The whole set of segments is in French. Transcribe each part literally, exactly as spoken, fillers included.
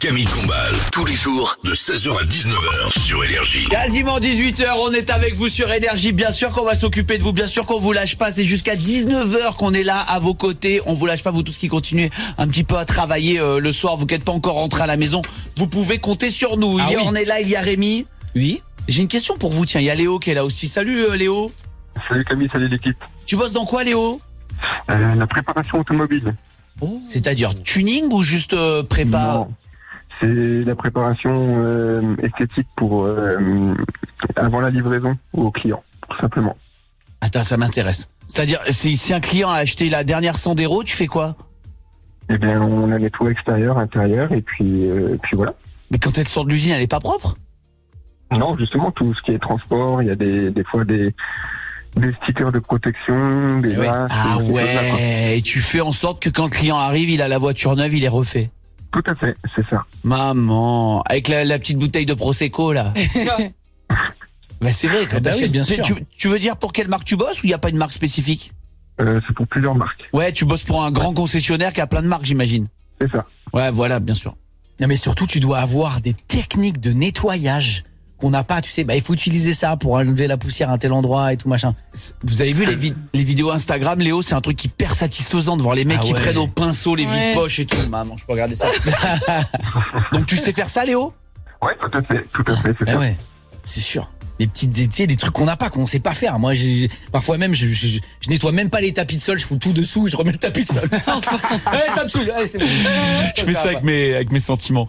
Camille Combal, tous les jours de seize heures à dix-neuf heures sur Énergie. Quasiment dix-huit heures, on est avec vous sur Énergie. Bien sûr qu'on va s'occuper de vous, bien sûr qu'on vous lâche pas. C'est jusqu'à dix-neuf heures qu'on est là à vos côtés. On vous lâche pas, vous tous qui continuez un petit peu à travailler euh, le soir. Vous qui n'êtes pas encore rentrés à la maison, vous pouvez compter sur nous. Ah Hier, oui. on est là, il y a Rémi. Oui. J'ai une question pour vous, tiens, il y a Léo qui est là aussi. Salut euh, Léo. Salut Camille, salut l'équipe. Tu bosses dans quoi Léo? Euh, la préparation automobile. Oh. C'est-à-dire tuning ou juste euh, prépa? Non, c'est la préparation euh, esthétique pour euh, avant la livraison au client, tout simplement. Attends, ça m'intéresse. C'est-à-dire, si, si un client a acheté la dernière Sandero, tu fais quoi? Eh bien, on a les toits extérieurs, intérieurs, et puis, euh, puis voilà. Mais quand elle sort de l'usine, elle est pas propre? Non, justement, tout ce qui est transport, il y a des, des fois des, des stickers de protection, des Eh oui. masques, Ah ces choses-là, quoi. ouais, et tu fais en sorte que quand le client arrive, il a la voiture neuve, il est refait. Tout à fait, c'est ça. Maman, avec la, la petite bouteille de Prosecco là. Bah c'est vrai, quand Ah bah t'achètes- oui, bien tu, sûr. tu, tu veux dire pour quelle marque tu bosses ou il n'y a pas une marque spécifique? Euh, c'est pour plusieurs marques, Ouais, tu bosses pour un grand concessionnaire qui a plein de marques, j'imagine. c'est ça. Ouais, voilà, bien sûr. Non mais surtout tu dois avoir des techniques de nettoyage qu'on n'a pas, tu sais, bah il faut utiliser ça pour enlever la poussière à un tel endroit et tout machin. Vous avez vu les, vid- les vidéos Instagram, Léo, c'est un truc hyper satisfaisant de voir les mecs Ah qui ouais. prennent au pinceau les Ouais. vides poches et tout. Maman, je peux regarder ça. Donc tu sais faire ça, Léo? Ouais, tout à fait, tout à fait, c'est Ah ça. ouais, c'est sûr. Des petites, tu sais, des trucs qu'on n'a pas, qu'on sait pas faire. Moi, j'ai, j'ai- parfois même, je, je, je nettoie même pas les tapis de sol, je fous tout dessous et je remets le tapis de sol. Allez, ça me saoule, allez, c'est bon. Je fais ça avec mes, avec mes sentiments.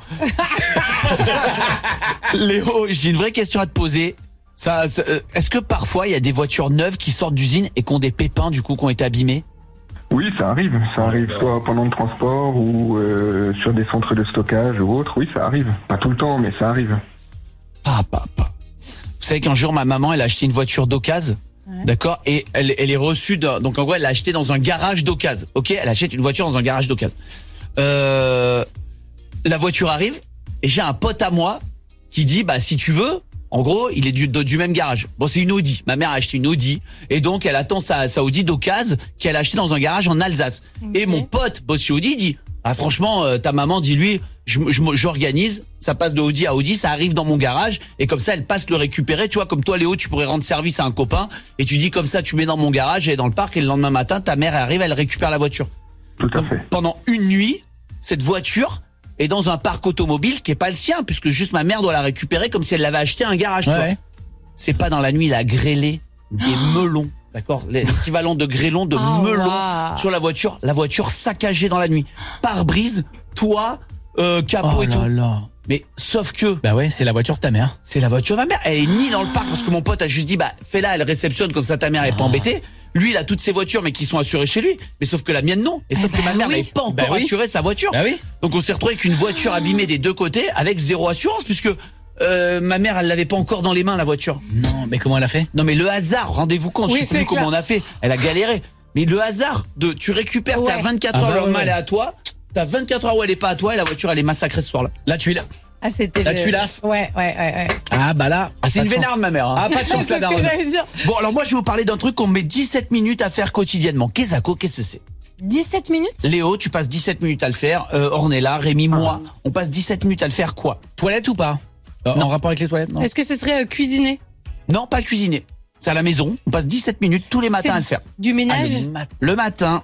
Léo, j'ai une vraie question à te poser. Ça, ça, euh, est-ce que parfois il y a des voitures neuves qui sortent d'usine et qui ont des pépins du coup qui ont été abîmés? Oui, ça arrive. Ça arrive soit pendant le transport ou euh, sur des centres de stockage ou autre. Oui, ça arrive. Pas tout le temps, mais ça arrive. Ah, papa. Vous savez qu'un jour ma maman elle a acheté une voiture d'occasion, Ouais. d'accord, et elle, elle est reçue d'un- donc en gros elle l'a acheté dans un garage d'occasion. Ok, elle achète une voiture dans un garage d'occasion. Euh, la voiture arrive et j'ai un pote à moi qui dit bah si tu veux. En gros, il est du, de- du même garage. Bon, c'est une Audi. Ma mère a acheté une Audi. Et donc, elle attend sa, sa Audi d'occasion qu'elle a acheté dans un garage en Alsace. Ok. Et mon pote, boss chez Audi, dit, ah, franchement, euh, ta maman, dis-lui, je, je, j'organise, ça passe de Audi à Audi, ça arrive dans mon garage. Et comme ça, elle passe le récupérer. Tu vois, comme toi, Léo, tu pourrais rendre service à un copain. Et tu dis comme ça, tu mets dans mon garage et dans le parc. Et le lendemain matin, ta mère elle arrive, elle récupère la voiture. Tout à Donc, fait. pendant une nuit, cette voiture est dans un parc automobile qui est pas le sien, puisque juste ma mère doit la récupérer comme si elle l'avait acheté à un garage. tu Ouais, vois. ouais. C'est pas dans la nuit, il a grêlé des melons, d'accord, l'équivalent de grêlons, de Ah, melons waouh. sur la voiture, la voiture saccagée dans la nuit, pare-brise, toit, euh, capot Oh et tout. là là. Mais sauf que Bah ouais, c'est la voiture de ta mère. c'est la voiture de ma mère, elle est ni dans le parc parce que mon pote a juste dit bah fais-la, elle réceptionne comme ça ta mère est pas embêtée. Lui, il a toutes ses voitures mais qui sont assurées chez lui, mais sauf que la mienne non. Et sauf bah que ma mère oui. n'avait pas encore Bah oui. assuré sa voiture. Bah oui. Donc on s'est retrouvé avec une voiture abîmée des deux côtés avec zéro assurance puisque euh, ma mère elle l'avait pas encore dans les mains la voiture. Non, mais comment elle a fait? Non mais le hasard, rendez-vous compte, Oui, je sais c'est plus comment clair. on a fait. Elle a galéré. Mais le hasard de tu récupères Ouais. t'as vingt-quatre Ah heures, bah le lendemain ouais. elle est à toi, t'as vingt-quatre heures où elle est pas à toi et la voiture elle est massacrée ce soir-là. Là, tu es là. Ah, c'était Là, le- tu lasses. Ouais, ouais, ouais, ouais. Ah bah là. Ah c'est pas une de chance. vénarde ma mère. hein. Ah, pas de chance, C'est la ce que daronne. j'allais dire. Bon alors moi je vais vous parler d'un truc qu'on met dix-sept minutes à faire quotidiennement. Qu'est-ce que qu'est-ce que c'est? dix-sept minutes? Léo, tu passes dix-sept minutes à le faire, euh, Ornella, Rémi, moi, on passe dix-sept minutes à le faire quoi? Toilette ou pas? Euh, En rapport avec les toilettes, non? Est-ce que ce serait euh, cuisiner? Non, pas cuisiner. C'est à la maison, on passe dix-sept minutes tous les matins C'est à le faire. Du Ah, ménage? le, mat- Le matin,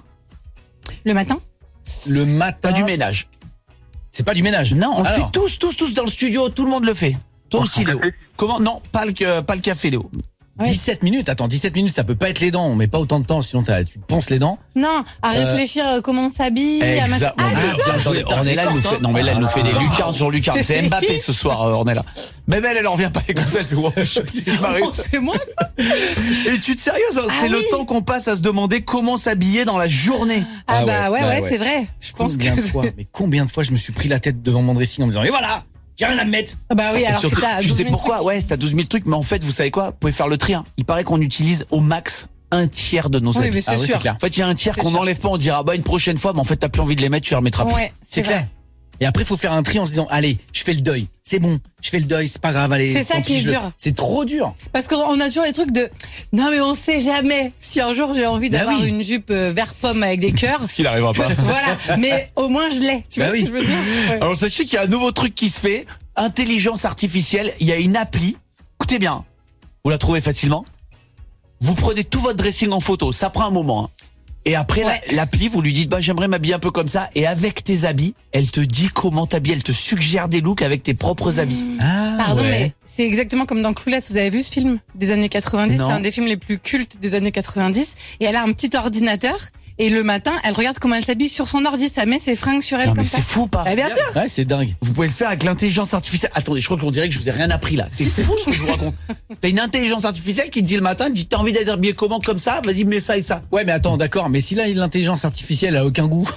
Le matin? le matin. pas du ménage. C'est pas du ménage. Non, on le Alors, fait tous, tous, tous dans le studio, tout le monde le fait. Toi aussi, Léo. Comment? Non, pas le, que- pas le café, Léo. Ouais. dix-sept minutes. Attends, dix-sept minutes, ça peut pas être les dents. On met pas autant de temps, sinon t'as- tu te ponces les dents. Non, à réfléchir euh, comment on s'habille, à machin. Exactement. Ah, Ah, bien attendez, joué. Ornella, elle nous fait, non, mais là, elle nous fait des Ah. lucarnes sur lucarnes. C'est Mbappé ce soir, euh, Ornella. Même elle, elle en revient pas comme ça. Elle fait, ouais, je sais ce qui m'arrive. Oh, c'est moi ça? Et tu te sérieuse, hein, Ah c'est le oui. temps qu'on passe à se demander comment s'habiller dans la journée. Ah, Ah bah ouais, ouais, bah ouais, ouais. c'est vrai. Je pense Combien que. de fois, mais combien de fois je me suis pris la tête devant mon dressing en me disant, et voilà, j'ai rien à me mettre. Ah bah oui, alors Surtout, que t'as tu douze sais mille pourquoi? trucs. Ouais, t'as douze mille trucs, mais en fait, vous savez quoi? Vous pouvez faire le tri, hein. Il paraît qu'on utilise au max un tiers de nos Oui, habits. mais c'est Ah oui, sûr. c'est clair. En fait, il y a un tiers C'est qu'on sûr. n'enlève pas, on dira, bah, une prochaine fois, mais en fait, t'as plus envie de les mettre, tu les remettras plus. Ouais, C'est vrai. clair. Et après, il faut faire un tri en se disant, allez, je fais le deuil. C'est bon, je fais le deuil, c'est pas grave, allez. C'est ça tant qui pis, est je le- dur. C'est trop dur. Parce qu'on a toujours les trucs de non mais on sait jamais si un jour j'ai envie Bah d'avoir oui. une jupe euh, vert pomme avec des cœurs. Ce qu'il arrivera pas. Voilà, mais au moins je l'ai. Tu Bah vois oui. ce que je veux dire? Ouais. Alors sachez qu'il y a un nouveau truc qui se fait, intelligence artificielle, il y a une appli, écoutez bien, vous la trouvez facilement, vous prenez tout votre dressing en photo, ça prend un moment, hein. Et après la- Ouais. l'appli, vous lui dites bah j'aimerais m'habiller un peu comme ça, et avec tes habits, elle te dit comment t'habiller, elle te suggère des looks avec tes propres habits. Ah, Pardon, ouais. mais c'est exactement comme dans Clueless. Vous avez vu ce film des années quatre-vingt-dix? Non. C'est un des films les plus cultes des années quatre-vingt-dix. Et elle a un petit ordinateur. Et le matin, elle regarde comment elle s'habille sur son ordi. Ça met ses fringues sur elle Non mais comme ça. c'est fou pas Bah, bien sûr. Ouais, c'est dingue. Vous pouvez le faire avec l'intelligence artificielle. Attendez, je crois qu'on dirait que je vous ai rien appris là. C'est fou ce que je vous raconte. T'as une intelligence artificielle qui te dit le matin, te dit t'as envie d'être habillé comment comme ça, vas-y mets ça et ça. Ouais, mais attends, d'accord, mais si là, l'intelligence artificielle a aucun goût.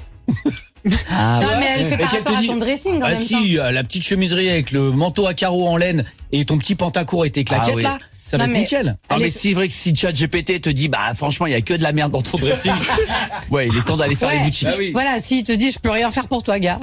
Ah Non, mais elle fait Et par qu'elle te rapport à dit- ton dressing en Ah même temps. si, euh, la petite chemiserie avec le manteau à carreaux en laine et ton petit pantacourt et tes claquettes Ah oui. là, ça va Non, être mais- nickel. Ah Allez, mais c'est vrai que si ChatGPT te dit bah franchement il y a que de la merde dans ton dressing, ouais il est temps d'aller faire Ouais. les boutiques. Bah oui. Voilà, s'il te dit je peux rien faire pour toi, gars.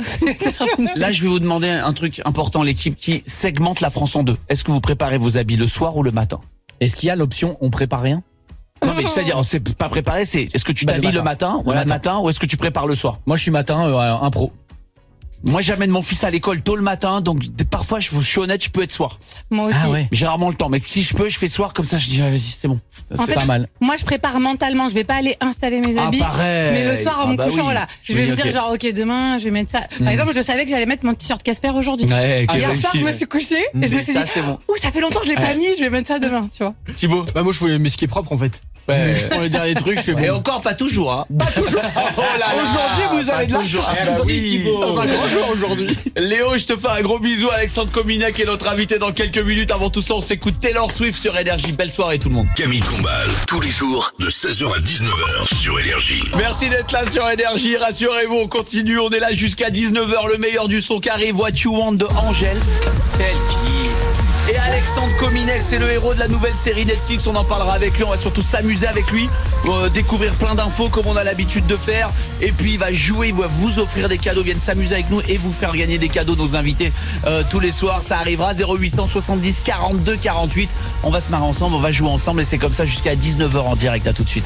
Là je vais vous demander un truc important, l'équipe qui segmente la France en deux. Est-ce que vous préparez vos habits le soir ou le matin? Est-ce qu'il y a l'option on prépare rien? Non mais c'est-à-dire c'est pas préparé, c'est est-ce que tu Bah, le t'habilles le matin, matin. ou Le le matin ou est-ce que tu prépares le soir? Moi, je suis matin euh, impro. Moi j'amène mon fils à l'école tôt le matin, donc d- parfois je, vous- je suis honnête, je peux être soir. Moi aussi. Ah ouais. J'ai rarement le temps, mais si je peux, je fais soir comme ça. Je dis ah, vas-y c'est bon. En C'est fait, pas mal. Moi, je prépare mentalement. Je vais pas aller installer mes Ah, habits. pareil. Mais le soir, en Ah, me bah couchant, oui. là, je vais Oui, me dire ok. genre, ok, demain, je vais mettre ça. Par exemple, je savais que j'allais mettre mon t-shirt Casper aujourd'hui. Ouais, Hier quel soir, je film. me suis couchée et je me suis Ça, dit, c'est bon. ouh, ça fait longtemps que je l'ai pas mis, je vais mettre ça demain, tu vois. Thibaut. Bah moi je fais mais ce qui est propre en fait. Ouais. Pour les derniers trucs, je fais Et bon. encore pas toujours, hein. Pas toujours. Oh là là. Aujourd'hui, vous avez de la toujours. chance. Ah bah oui. Dans un grand jour aujourd'hui. Léo, je te fais un gros bisou. Alexandre Cominec est notre invité dans quelques minutes. Avant tout ça, on s'écoute Taylor Swift sur Énergie. Belle soirée tout le monde. Camille Combal, tous les jours de seize heures à dix-neuf heures sur Énergie. Merci d'être là sur Énergie. Rassurez-vous, on continue. On est là jusqu'à dix-neuf heures. Le meilleur du son qui arrive. What You Want de Angèle. Celle qui... Et Alexandre Cominec, c'est le héros de la nouvelle série Netflix. On en parlera avec lui. On va surtout s'amuser avec lui, euh, découvrir plein d'infos comme on a l'habitude de faire. Et puis il va jouer, il va vous offrir des cadeaux, vienne s'amuser avec nous et vous faire gagner des cadeaux, nos invités euh, tous les soirs. Ça arrivera zéro huit cent soixante-dix quarante-deux quarante-huit. On va se marrer ensemble, on va jouer ensemble et c'est comme ça jusqu'à dix-neuf heures en direct. À tout de suite.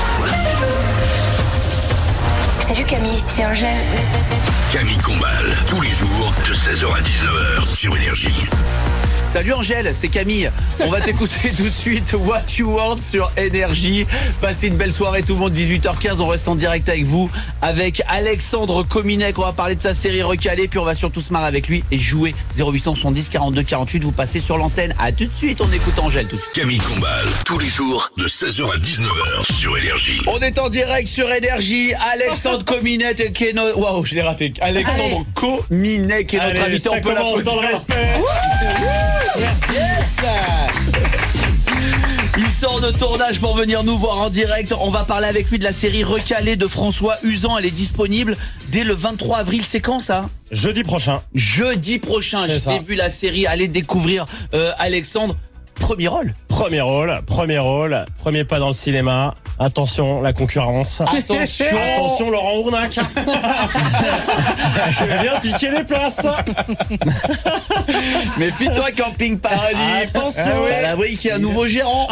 Salut Camille, c'est Angèle. Camille Combal, tous les jours de seize heures à dix-neuf heures sur Énergie. Salut Angèle, c'est Camille. On va t'écouter tout de suite What You Want sur Énergie. Passez une belle soirée tout le monde, dix-huit heures quinze. On reste en direct avec vous, avec Alexandre Cominec. On va parler de sa série recalée, puis on va surtout se marrer avec lui et jouer zéro huit cent soixante-dix quarante-deux quarante-huit. Vous passez sur l'antenne. À tout de suite, on écoute Angèle tout de suite. Camille Combal, tous les jours de seize heures à dix-neuf heures sur Énergie. On est en direct sur Énergie. Alexandre Cominec qui est notre... Waouh, je l'ai raté. Alexandre Cominec qui est notre Allez, invité. ça On peut commence dans le l'applaudir. respect. Yes. Il sort de tournage pour venir nous voir en direct. On va parler avec lui de la série Recalée de François Usan. Elle est disponible dès le vingt-trois avril. C'est quand ça? Jeudi prochain. Jeudi prochain. C'est J'ai ça. vu la série. Allez découvrir euh, Alexandre. Premier rôle. Premier rôle, premier rôle, premier pas dans le cinéma. Attention, la concurrence. Attention. Attention, Laurent Ournac. Je vais bien piquer les places. Méfie-toi, Camping Paradis. Attention. T'as l'abri qu'il y a un nouveau gérant.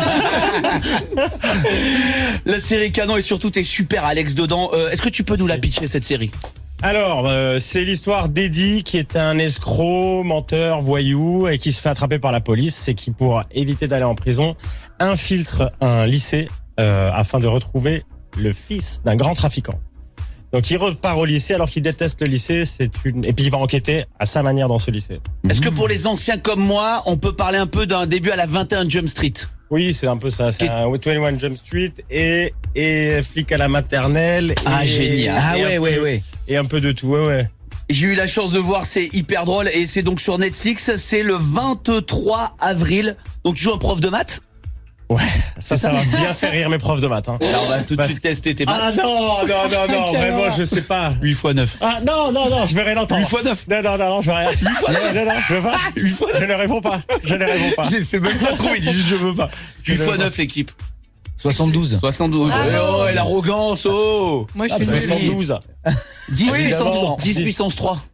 La série canon et surtout t'es super Alex dedans. Euh, Est-ce que tu peux nous la pitcher cette série? Alors, euh, c'est l'histoire d'Eddie qui est un escroc, menteur, voyou et qui se fait attraper par la police et qui, pour éviter d'aller en prison, infiltre un lycée euh, afin de retrouver le fils d'un grand trafiquant. Donc il repart au lycée alors qu'il déteste le lycée, c'est une et puis il va enquêter à sa manière dans ce lycée. Est-ce que pour les anciens comme moi, on peut parler un peu d'un début à la vingt et un Jump Street? Oui, c'est un peu ça, c'est Qui- un vingt et un Jump Street et et flic à la maternelle et, Ah, génial. Ah et un ouais, peu- ouais, ouais. et un peu de tout, ouais ouais. J'ai eu la chance de voir, c'est hyper drôle et c'est donc sur Netflix, c'est le vingt-trois avril. Donc tu joues un prof de maths? Ouais, ça ça va bien faire rire mes profs de maths hein. Alors on va tout de Parce- suite tester tes Ah maths. non, non, non, non, Quelle vraiment, horreur. je sais pas. huit fois neuf. Ah non, non, non, je vais rien entendre. huit fois neuf. Non, non, non, non, je vais rien. huit fois neuf. Non, non, je veux pas. huit fois neuf. Je ne réponds pas. Je ne réponds pas. Je sais même pas trop, il dit juste je veux pas. huit fois neuf l'équipe. soixante-douze. soixante-douze. Bravo. Eh oh, et l'arrogance, oh. Moi, je Ah, suis bah, nulle. soixante-douze. dix Oui, puissance, évidemment. dix puissance trois.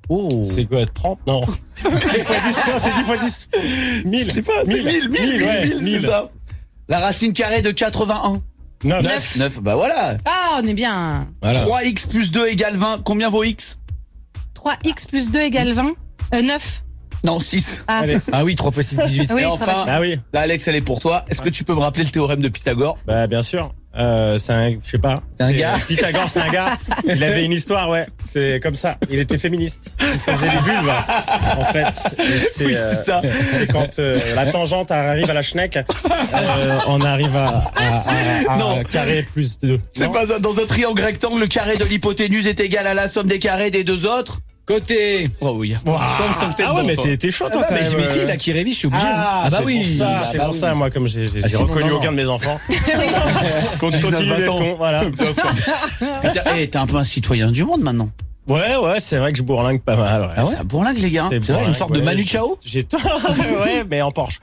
Oh. C'est quoi, trente? Non. dix fois dix, non, c'est dix fois dix. mille. C'est pas, c'est mille, mille, mille, ouais, mille, mille. c'est ça. La racine carrée de quatre-vingt-un. neuf. Neuf. neuf, bah voilà. Ah, on est bien. Voilà. trois x plus deux égale vingt. Combien vaut x? trois x plus deux égale vingt. Euh, neuf. Non, six. Ah, Allez. Ah oui, trois fois six, dix-huit. oui, Et trois enfin, fois Ah oui, là, Alex, elle est pour toi. Est-ce que tu peux me rappeler le théorème de Pythagore? bah bien sûr. Euh, c'est un, je sais pas. C'est un gars. Pythagore, c'est un gars. Il avait une histoire, ouais. C'est comme ça. Il était féministe. Il faisait des vulves, en fait. Et c'est, Oui, c'est euh, ça. c'est quand euh, la tangente arrive à la schneck, euh, on arrive à, à, à, à Non. carré plus deux. C'est Non. pas ça. Dans un triangle rectangle, le carré de l'hypoténuse est égal à la somme des carrés des deux autres. Côté. Oh oui. Waouh. Comme ça que t'es Ah ouais, dedans, mais toi. t'es, t'es chaud, Ah toi, bah, quand mais même. j'ai mes euh. filles là qui révisent, je suis obligé. Ah, bah c'est oui. pour ça, Bah c'est bah pour oui. ça, moi, comme j'ai, j'ai Ah, sinon, reconnu non, non. aucun de mes enfants. Continue Continue d'être con, voilà. Eh, t'es un peu un citoyen du monde maintenant. Ouais, ouais, c'est vrai que je bourlingue pas mal, ouais. Ah ouais C'est un bourlingue, les gars. C'est C'est vrai, bon, une sorte de ouais, Manu j'ai- Chao. J'ai ouais, mais en Porsche.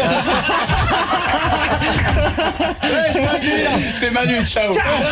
C'est Manu, ciao.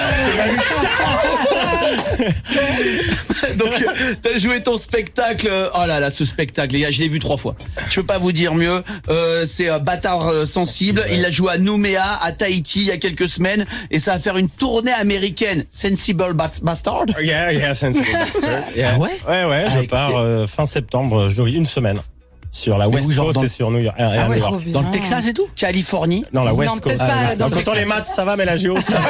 Donc, euh, t'as joué ton spectacle. euh, Oh là là, ce spectacle, les gars, je l'ai vu trois fois. Je peux pas vous dire mieux. Euh, c'est euh, Bâtard euh, sensible. Il l'a joué à Nouméa, à Tahiti, il y a quelques semaines, et ça va faire une tournée américaine. Sensible Bas- Bastard. Yeah, yeah, sensible. Yeah. Ah ouais Ouais, ouais, je Avec pars tes- euh, fin septembre, je une semaine. Sur la Mais West où, genre Coast dans- et sur New York. et à Ah ouais, New York. Trop bien. Dans le Texas et tout. Californie. Non, la West Non, Coast. peut-être pas Ah, dans le donc, autant Texas. les maths, ça va, mais la géo, ça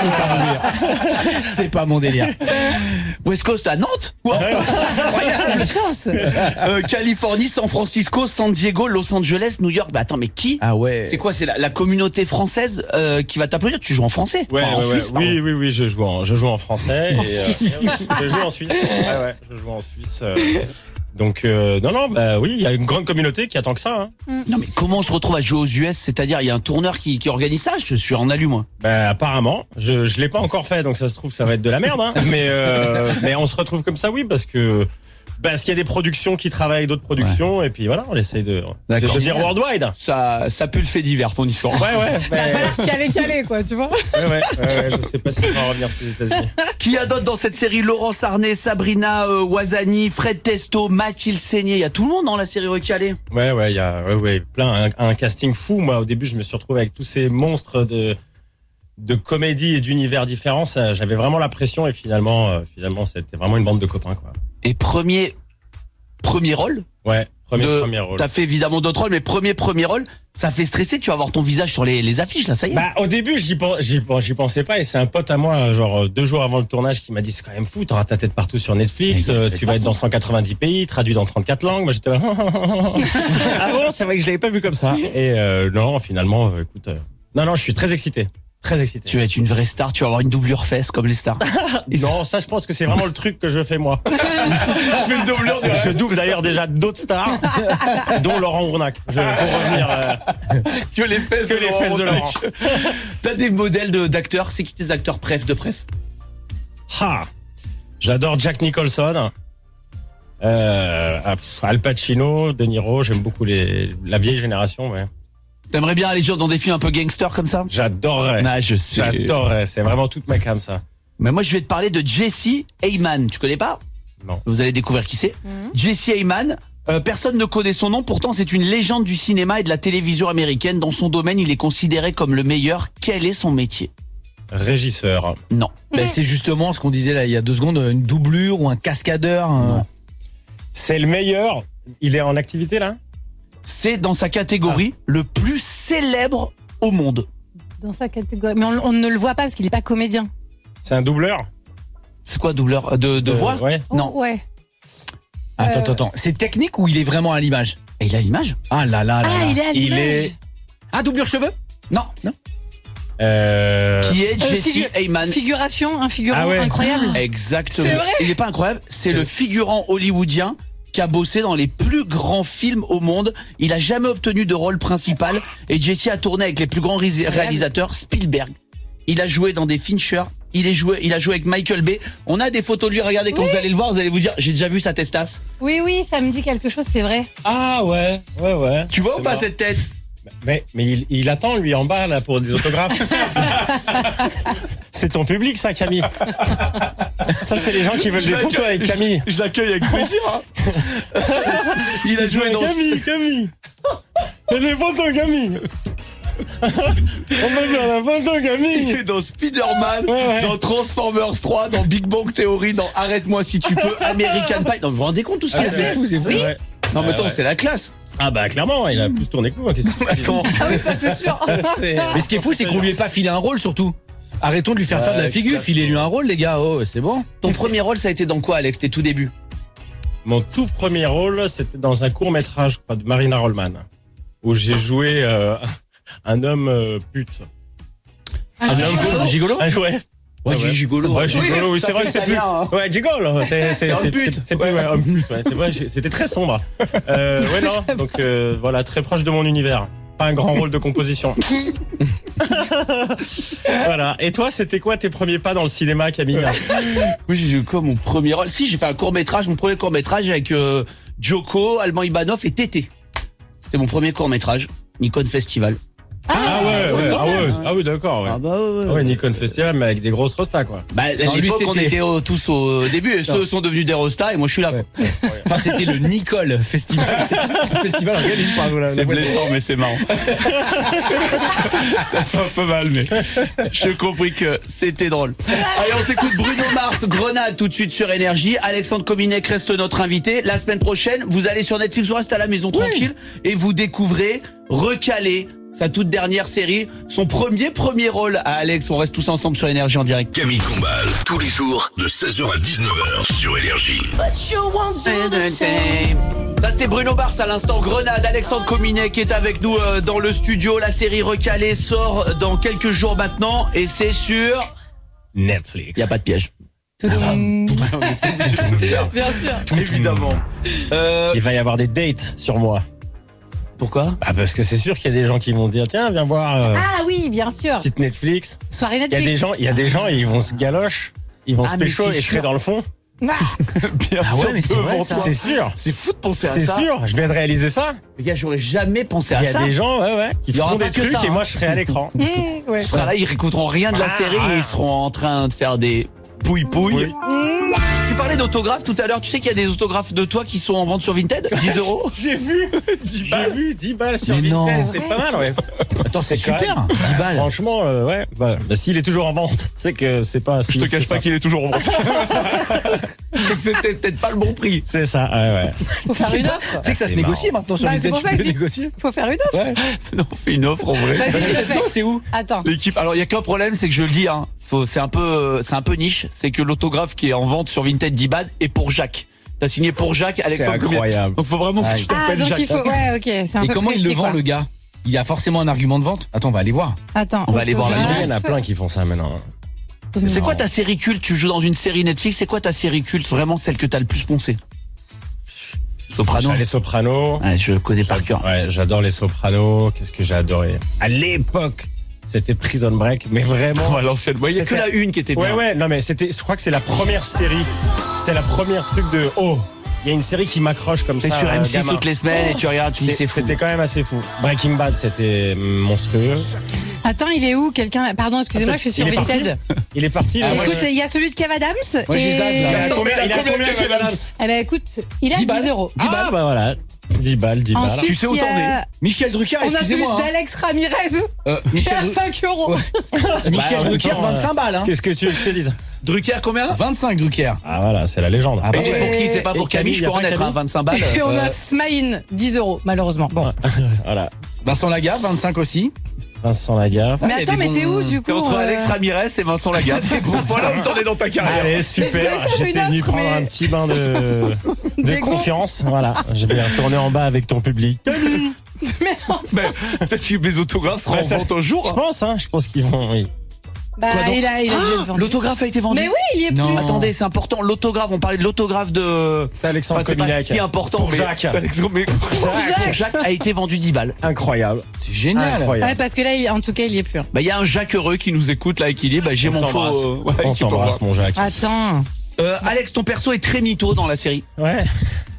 C'est pas mon délire. West Coast à Nantes. Wow. Quelle chance. Euh, Californie, San Francisco, San Diego, Los Angeles, New York. Bah attends, mais qui? Ah ouais. C'est quoi? C'est la, la communauté française euh, qui va t'applaudir? Tu joues en français? Ouais, Enfin, en ouais, ouais. Suisse, pardon. Oui, oui, oui, je joue en, je joue en français. En et, euh, Suisse. je joue en Suisse. Ouais, ouais, je joue en Suisse. euh, donc, euh, non, non, bah oui, il y a une grande communauté qui attend que ça. Hein. Non mais comment on se retrouve à jouer aux U S? C'est-à-dire il y a un tourneur qui, qui organise ça? Je suis en alu moi. Bah, apparemment, je je l'ai pas encore fait, donc ça se trouve ça va être de la merde. Hein. Mais euh, mais on se retrouve comme ça, oui, parce que parce qu'il y a des productions qui travaillent avec d'autres productions, et puis voilà, on essaye de D'accord. de dire worldwide. Ça, ça pue le fait divers ton histoire. Ouais, ouais. Mais, Calé, calé, quoi, tu vois. ouais, ouais, ouais, ouais, je sais pas si on va revenir ces États-Unis. Qui y a d'autres dans cette série? Laurence Arnay, Sabrina euh, Ouazani, Fred Testo, Mathilde Seigné. Il y a tout le monde dans la série recalée. Ouais, ouais, il y a ouais, ouais, plein un, un casting fou. Moi, au début, je me suis retrouvé avec tous ces monstres de de comédie et d'univers différents. Ça, j'avais vraiment la pression, et finalement, euh, finalement, c'était vraiment une bande de copains, quoi. Et premier, premier rôle. Ouais, premier de- premier rôle. T'as fait évidemment d'autres rôles, mais premier premier rôle, ça fait stresser. Tu vas voir ton visage sur les, les affiches là, ça y est. Bah, au début, j'y pen- j'y pen- j'y pensais pas, et c'est un pote à moi, genre deux jours avant le tournage, qui m'a dit c'est quand même fou, t'auras ta tête partout sur Netflix, Mais euh, tu vas être dans cent quatre-vingt-dix pays, traduit dans trente-quatre langues. Moi, j'étais là. Ah bon, c'est vrai que je l'avais pas vu comme ça. Et euh, non, finalement, euh, écoute, euh, non, non, je suis très excité, très excité. Tu vas être une vraie star. Tu vas avoir une doublure fesse comme les stars. Non, ça, je pense que c'est vraiment le truc que je fais moi. Je fais une doublure. Je double d'ailleurs déjà d'autres stars, dont Laurent Ournac. Je, pour revenir. euh, Que les fesses Que de les Laurent fesses de Ournac. Laurent. T'as des modèles de- d'acteurs. C'est qui tes acteurs préf de préf? Ha, j'adore Jack Nicholson. Euh, ah, pff, Al Pacino, De Niro. J'aime beaucoup les la vieille génération. Ouais. T'aimerais bien aller jouer dans des films un peu gangster comme ça? J'adorerais. Ah, je sais. J'adorerais. C'est vraiment toute ma cam, ça. Mais moi, je vais te parler de Jesse Eyman. Tu connais pas? Non. Vous allez découvrir qui c'est. Jesse Eyman. Euh, personne ne connaît son nom. Pourtant, c'est une légende du cinéma et de la télévision américaine. Dans son domaine, il est considéré comme le meilleur. Quel est son métier? Régisseur. Non. Ben, c'est justement ce qu'on disait là il y a deux secondes, une doublure ou un cascadeur. un- C'est le meilleur. Il est en activité là? C'est dans sa catégorie le plus célèbre au monde. Dans sa catégorie. Mais on, on ne le voit pas parce qu'il est pas comédien. C'est un doubleur? C'est quoi, doubleur de, de Euh, voix? Ouais. Non. Oh, ouais. Attends, Euh. attends, attends. C'est technique ou il est vraiment à l'image? Et il a l'image? Ah là là là Ah, là. il est à Il l'image. est- Ah, doublure cheveux? Non. Euh... Qui est Euh, Jesse figu- Eyman? Figuration, un figurant Ah ouais. incroyable. Exactement. C'est vrai Il est pas incroyable. C'est le figurant hollywoodien qui a bossé dans les plus grands films au monde. Il a jamais obtenu de rôle principal et Jesse a tourné avec les plus grands ré- réalisateurs. Spielberg. Il a joué dans des Fincher. Il est joué, il a joué avec Michael Bay. On a des photos de lui. Regardez quand Oui. vous allez le voir, vous allez vous dire, j'ai déjà vu sa testasse. Oui, oui, ça me dit quelque chose, c'est vrai. Ah ouais, ouais, ouais. Tu vois C'est ou pas marrant. cette tête? Mais, mais il, il attend, lui, en bas, là, pour des autographes. C'est ton public, ça, Camille. Ça, c'est les gens qui veulent des photos avec Camille. Je l'accueille avec plaisir. Hein. Il a joué dans... Camille, Camille. T'as des photos, Camille. On va faire la photo, Camille. Il est dans Spider-Man, ouais, ouais. dans Transformers trois, dans Big Bang Theory, dans Arrête-moi si tu peux, American Pie. Non, vous vous rendez compte tout ce Ah, qu'il a c'est fait? fou, c'est fou. Oui. Ouais. Non, mais attends, ouais. c'est la classe. Ah bah clairement, il a plus tourné que nous. Hein, qu'est-ce que tu dis ? Attends. Ah oui, ça c'est sûr. Mais ce qui est fou, c'est qu'on lui ait pas filé un rôle surtout. Arrêtons de lui faire faire de la figure, filez-lui un rôle, les gars. Oh, c'est bon. Ton premier rôle, ça a été dans quoi, Alex? Tes tout débuts? Mon tout premier rôle, c'était dans un court-métrage de Marina Rollman, où j'ai joué euh, un homme euh, pute. Un Un gigolo. homme Un gigolo? Ah, ouais. Ouais, Ah du gigolo. Ouais, gigolo, oui, ça c'est vrai fait que c'est plus. italien, hein. Ouais, gigolo, c'est c'est C'est un c'est pute. c'est- c'est plus ouais, homme pute, ouais, c'est vrai, j'ai- c'était très sombre. Euh, ouais non, donc euh, voilà, très proche de mon univers. Pas un grand rôle de composition. Voilà. Et toi, c'était quoi tes premiers pas dans le cinéma, Camille? Oui, j'ai joué quoi mon premier rôle? Si, j'ai fait un court-métrage, mon premier court-métrage avec euh, Joko, Alban Ivanov et Tété. C'était mon premier court-métrage, Nikon Festival. Ah ouais, ouais, ah ouais, ah oui, d'accord, ouais. Ah bah ouais, ouais. Ah ouais, Nikon Festival, mais avec des grosses rostas, quoi. Bah, à Non, lui, l'époque, on c'était- était euh, tous au début, et ceux sont devenus des rostas, et moi je suis là. Ouais. Quoi. Enfin, c'était le Nicole Festival. C'est un festival organisé par la C'est blessant, mais c'est marrant. Ça fait un peu mal, mais j'ai compris que c'était drôle. Allez, on s'écoute Bruno Mars, Grenade, tout de suite sur Énergie. Alexandre Kominec reste notre invité. La semaine prochaine, vous allez sur Netflix, vous restez à la maison tranquille, et vous découvrez Recalé, sa toute dernière série, son premier premier rôle à Alex. On reste tous ensemble sur Énergie en direct. Camille Combal, tous les jours de seize heures à dix-neuf heures sur Énergie. Ça c'était Bruno Mars à l'instant, Grenade, Alexandre Kominet qui est avec nous euh, dans le studio. La série Recalé sort dans quelques jours maintenant et c'est sur... Netflix. Il y a pas de piège. Bien sûr. Évidemment. Euh, Il va y avoir des dates sur moi. pourquoi? Bah parce que c'est sûr qu'il y a des gens qui vont dire tiens viens voir euh, Ah oui, bien sûr. petite Netflix. Soirée Il y a Netflix. des gens, il y a des gens ils vont se galoche, ils vont Ah, se mais pécho c'est et je serai sûr. dans le fond. Ah, Bien Ah ouais, mais c'est vrai, devant ça. toi. C'est sûr. C'est fou de penser à C'est ça. sûr, je viens de réaliser ça. Les gars, j'aurais jamais pensé Il à y a ça. des gens ouais ouais qui Il y aura feront pas des que trucs ça, et hein. moi je serai à l'écran. mmh, ouais. Ils seront là, ils réécouteront rien de la Ah, série et ah. ils seront en train de faire des pouilles-pouilles. Oui. Tu parlais d'autographes tout à l'heure. Tu sais qu'il y a des autographes de toi qui sont en vente sur Vinted? dix euros. J'ai vu, j'ai vu dix balles sur Mais non. Vinted, c'est pas mal ouais. Attends, c'est quand super. même- dix balles. Franchement euh, ouais, bah, bah, s'il est toujours en vente, c'est que c'est pas. Je te cache pas qu'il est toujours en vente. C'est que c'était peut-être pas le bon prix. C'est ça, ouais ouais. Faut faire une offre. Tu sais que ça c'est se négocie maintenant sur Bah, les c'est têtes, pour tu ça que peux je dis- négocier. Faut faire une offre. Ouais. Non, on fait une offre en vrai. Vas-y, je le fais. Non, c'est où? Attends. L'équipe. Alors il y a qu'un problème, c'est que je le dis. Hein, faut, c'est un peu, c'est un peu niche. C'est que l'autographe qui est en vente sur Vinted dix balles est pour Jacques. T'as signé pour Jacques, C'est Alexandre Kominet. incroyable. Donc faut vraiment que Ah, tu Ah, t'appelles donc Jacques. il faut. Ouais, ok. C'est un Et peu comment il le précis, vend, quoi. le gars? Il y a forcément un argument de vente. Attends, on va aller voir. Attends. On va aller voir la autographe. Il y en a plein qui font ça maintenant. C'est quoi ta série culte? Tu joues dans une série Netflix. C'est quoi ta série culte? Vraiment celle que t'as le plus poncé? Soprano. Les Sopranos. Ouais, je connais par cœur. Ouais, j'adore les Sopranos. Qu'est-ce que j'ai adoré. À l'époque, c'était Prison Break, mais vraiment. à l'ancienne. Il y a que C'était- la une qui était bien. Ouais, ouais, non, mais c'était, je crois que c'est la première série. C'est la première truc de, oh, il y a une série qui m'accroche comme T'es ça. sur euh, M six gamin. toutes les semaines et tu regardes, tu dis C'était c'est fou. c'était quand même assez fou. Breaking Bad, c'était monstrueux. Attends, il est où? Quelqu'un. Pardon, excusez-moi, je suis sur Il est parti Vinted. Il est parti, Ah, là. moi, Écoute, je- il y a celui de Kev Adams. Moi, j'ai et- Zaz, là. Il a Attends, combien, il a combien, Kev Adams Eh ben, écoute, il a dix balles. dix euros. dix Ah, balles. bah voilà. dix balles, dix balles. Ensuite, Tu sais où il y t'en a- Michel Drucker, On a celui excusez-moi. hein. d'Alex Ramirez. Euh, Il Michel, a Dru- cinq euros. Michel Bah, en même Drucker, temps, vingt-cinq balles. Hein. Qu'est-ce que tu veux que je te dise? Drucker combien? vingt-cinq Drucker. Ah, voilà, c'est la légende. Ah bah Et ouais. pour qui? C'est pas Et pour Camille, Camille, je y a peux en pas être à Camille vingt-cinq balles. Et on Euh, a Smaïn, dix euros, malheureusement. Bon. Voilà. Vincent Lagaffe, vingt-cinq aussi. Vincent Lagaffe. Ah, Mais il y a attends, des mais bons- t'es où du T'es coup entre euh, Alex Ramirez et Vincent Lagaffe. Voilà où t'en es dans ta carrière. Allez, Mais je super. voulais faire J'étais une venu offre, prendre mais- un petit bain de, de D'égo. confiance. Voilà. Je vais retourner en bas avec ton public. Mais non. Mais peut-être que mes autographes seront Ouais, en ça- vente un jour. Je pense, hein. Je pense qu'ils vont, oui. Bah, Quoi donc il a, il a Ah, vendu. l'autographe a été vendu. Mais oui, il y est Non. plus. Attendez, c'est important. L'autographe, on parlait de l'autographe de. C'est Alexandre Enfin, c'est pas Kominek. si important. Pour mais- Jacques. Alexandre- mais- Jacques. Jacques a été vendu dix balles. Incroyable. C'est génial. Incroyable. Ouais, parce que là, il- en tout cas, il y est plus. Bah, il y a un Jacques heureux qui nous écoute là et qui dit, bah, j'ai On mon faux. t'embrasse. euh, ouais, On qui t'envoie. t'embrasse, mon Jacques. Attends. Euh, Alex, ton perso est très mytho dans la série. Ouais.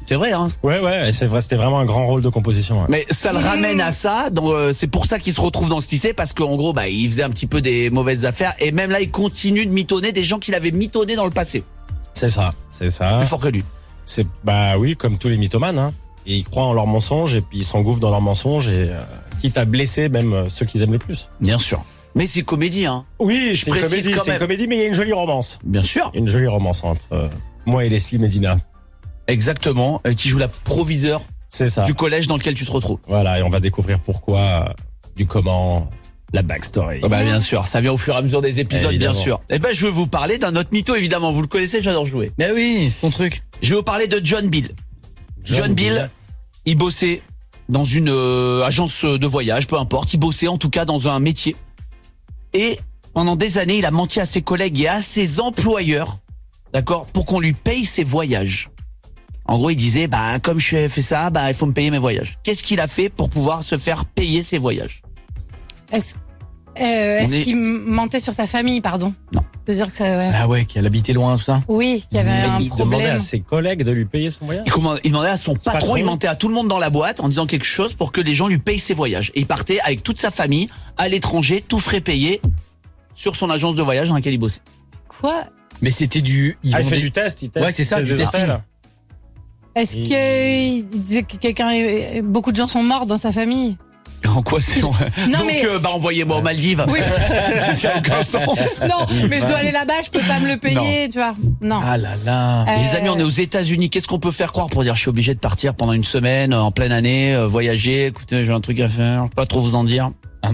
C'est vrai, hein. Ouais, ouais, c'est vrai, c'était vraiment un grand rôle de composition. Ouais. Mais ça le ramène à ça. Donc, euh, c'est pour ça qu'il se retrouve dans ce lycée, parce qu'en gros, bah, il faisait un petit peu des mauvaises affaires. Et même là, il continue de mitonner des gens qu'il avait mitonnés dans le passé. C'est ça, c'est ça. Plus fort que lui. C'est bah oui, comme tous les mythomanes. Hein. Et ils croient en leurs mensonges et puis ils s'engouffrent dans leurs mensonges et euh, quitte à blesser même euh, ceux qu'ils aiment le plus. Bien sûr. Mais c'est comédie, hein. Oui, Je c'est une précise comédie, quand c'est une même. comédie, mais il y a une jolie romance. Bien sûr. Une jolie romance entre euh, moi et Leslie Medina. Exactement. Euh, qui joue la proviseure C'est ça. du collège dans lequel tu te retrouves. Voilà, et on va découvrir pourquoi, euh, du comment, la backstory. Ah bah bien sûr, ça vient au fur et à mesure des épisodes, Évidemment. bien sûr. Et ben je vais vous parler d'un autre mytho, évidemment. Vous le connaissez, j'adore jouer. Mais oui, c'est ton truc. Je vais vous parler de John Bill. John, John Bill, Bill. il bossait dans une euh, agence de voyage, peu importe. Il bossait en tout cas dans un métier. Et pendant des années, il a menti à ses collègues et à ses employeurs, d'accord, pour qu'on lui paye ses voyages. En gros, il disait, bah comme je fais ça, bah il faut me payer mes voyages. Qu'est-ce qu'il a fait pour pouvoir se faire payer ses voyages? Est-ce euh, est-ce est- qu'il mentait sur sa famille, pardon? Non. De dire que ça. Ouais. Ah ouais, qu'elle habitait loin, tout ça. Oui, qu'il y avait un il demandait problème. à ses collègues de lui payer son voyage. Il commandait- il demandait à son patron, patron. il mentait à tout le monde dans la boîte en disant quelque chose pour que les gens lui payent ses voyages. Et il partait avec toute sa famille à l'étranger, tout frais payé, sur son agence de voyage dans laquelle il bossait. Quoi? Mais c'était du. Ils Ah, il vendaient- fait du test, il teste. Ouais, c'est ça, il teste du des testing. hôtels. Est-ce Il- qu'il disait que quelqu'un, est- beaucoup de gens sont morts dans sa famille? En quoi c'est Non, Donc mais- euh, bah envoyez-moi aux Maldives. Oui. Ça n'a aucun sens. Non, mais je dois aller là-bas, je peux pas me le payer, tu vois. Non. Ah là là. Euh, Les amis, on est aux États-Unis. Qu'est-ce qu'on peut faire croire pour dire je suis obligé de partir pendant une semaine en pleine année, euh, voyager. Écoutez, j'ai un truc à faire. Pas trop vous en dire.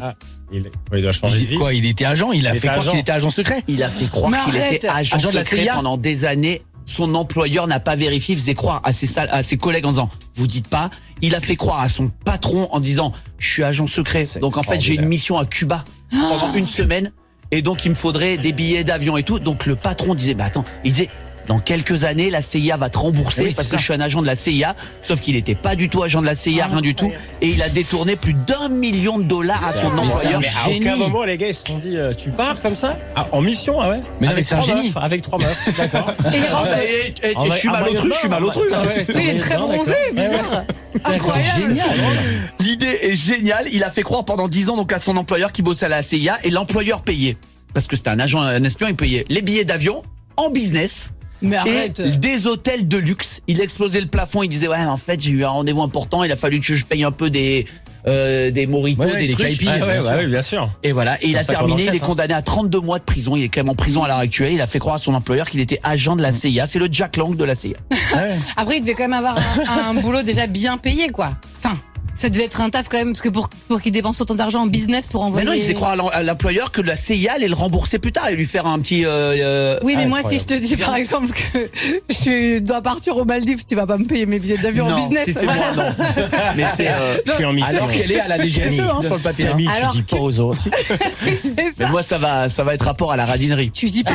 Il, ouais, il doit changer de Il- vie. Quoi, il était agent, il a Il fait était croire agent. qu'il était agent secret. Il a fait croire Mais qu'il arrête. était agent, Agent de la secret C I A pendant des années. Son employeur n'a pas vérifié, il faisait croire à ses, sal- à ses collègues en disant vous dites pas. Il a fait croire à son patron en disant je suis agent secret. C'est Donc en fait j'ai une extraordinaire. mission à Cuba pendant une semaine et donc il me faudrait des billets d'avion et tout. Donc le patron disait bah attends, il disait dans quelques années la C I A va te rembourser Oui, c'est parce ça. que je suis un agent de la C I A. Sauf qu'il était pas du tout agent de la C I A, Ah, rien du tout. incroyable. Et il a détourné plus d'un million de dollars à C'est son un- employeur. mais à Génie. aucun moment les gars ils se sont dit euh, tu pars comme ça ah, en mission ah ouais Mais non, avec mais c'est un trois génie. meufs avec trois meufs d'accord. Et il rentre. Et- et- et- En je vrai- suis en malotru, moyen je suis de malotru. mort, hein. ouais. Oui, il est très Non, bronzé, d'accord. bizarre. C'est Incroyable. génial. L'idée est géniale. Il a fait croire pendant dix ans donc à son employeur qui bossait à la C I A et l'employeur payait parce que c'était un agent, un espion, il payait les billets d'avion en business Mais et arrête. des hôtels de luxe. Il explosait le plafond. Il disait ouais en fait j'ai eu un rendez-vous important. Il a fallu que je paye un peu des euh, des mojitos, Ouais, des des trucs. caipis. Ah, ouais, bien ouais, sûr. ouais, bien sûr. Et voilà. Et il Comme a ça qu'on terminé. Il enquête, est hein. condamné à trente-deux mois de prison. Il est quand même en prison à l'heure actuelle. Il a fait croire à son employeur qu'il était agent de la C I A. C'est le Jack Lang de la C I A. Ah ouais. Après, il devait quand même avoir un, un boulot déjà bien payé, quoi. Enfin, ça devait être un taf quand même, parce que pour, pour qu'il dépense autant d'argent en business pour Mais envoyer. non, il faisait croire à l'em- à l'employeur que la C I A allait le rembourser plus tard et lui faire un petit. euh, euh, Oui, mais moi, si je Incroyable. te dis par exemple que je dois partir aux Maldives, tu vas pas me payer mes billets d'avion en non, business. si c'est voilà. moi, non. Mais c'est. euh, Je suis en mission. Alors qu'elle est à la D G S E hein, sur le papier. hein. Camille, Alors tu dis que- pas aux autres. Oui, c'est Mais ça. moi, ça va, ça va être rapport à la radinerie. Tu dis pas.